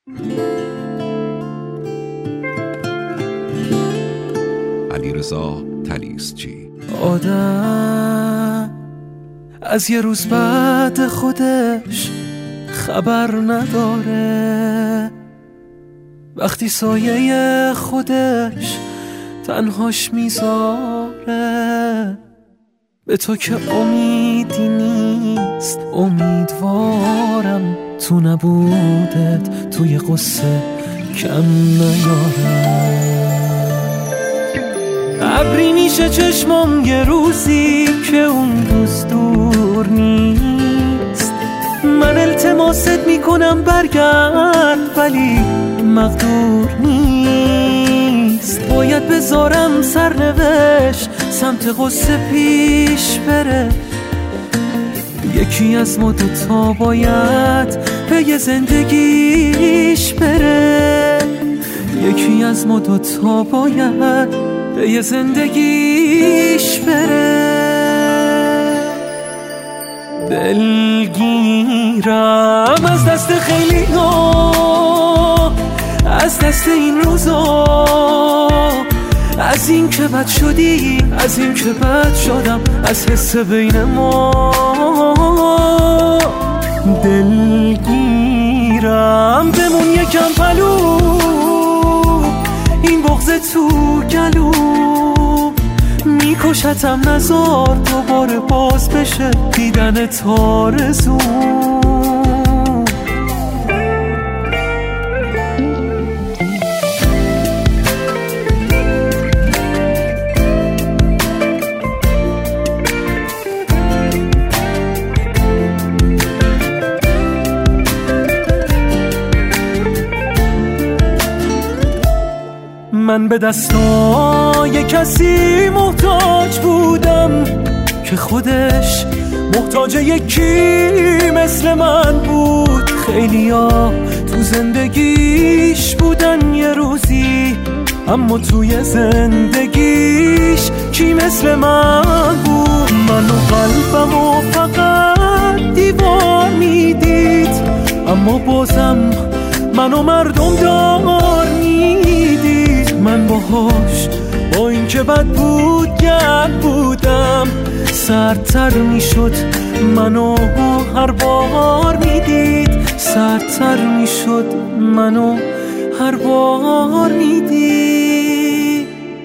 علیرضا طلیسچی. آدم از یه روز بعد خودش خبر نداره، وقتی سایه خودش تنهاش میذاره. به تو که امیدی نیست، امیدوارم تو نبودت توی قصه کم نیارم. ابری میشه چشمام یه روزی که اون روز دور نیست. من التماست میکنم برگرد ولی مقدور نیست. باید بذارم سرنوشت سمت قصه پیش بره. یکی از ما دوتا باید به زندگیش بره. یکی از ما دوتا باید به زندگیش بره. دلگیرم از دست خیلی ها، از دست این روزا، از این که بد شدی، از این که بد شدم، از حس بین ما. دلگیرم بمون یکم پلو، این بغض تو گلو میکشتم. نزار دوباره باز بشه دیدن تارزو. من به دستای کسی محتاج بودم که خودش محتاج یکی مثل من بود. خیلیا تو زندگیش بودن یه روزی، اما توی زندگیش کی مثل من بود؟ منو قلبمو فقط دیوار میدید، اما بازم منو مردم دار میدید. من باهاش با این که بد بود گرد بودم، سردتر میشد منو هر بار میدید. سردتر میشد منو هر بار میدید.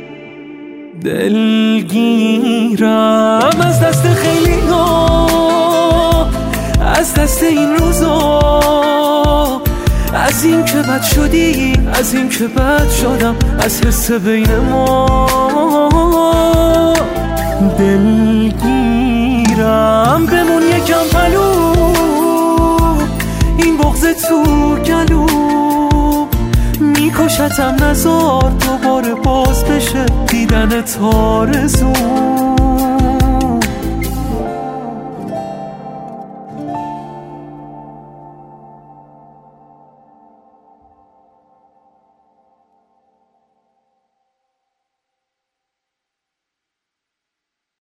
دلگیرم از دست خیلی ها، از دست این روزا، از این که بد شدی، از این که بد شدم، از حس بین ما. دلگیرم بمون یکم پلو، این بغض تو گلو میکشتم. نزار دوباره باز بشه دیدن تارزو.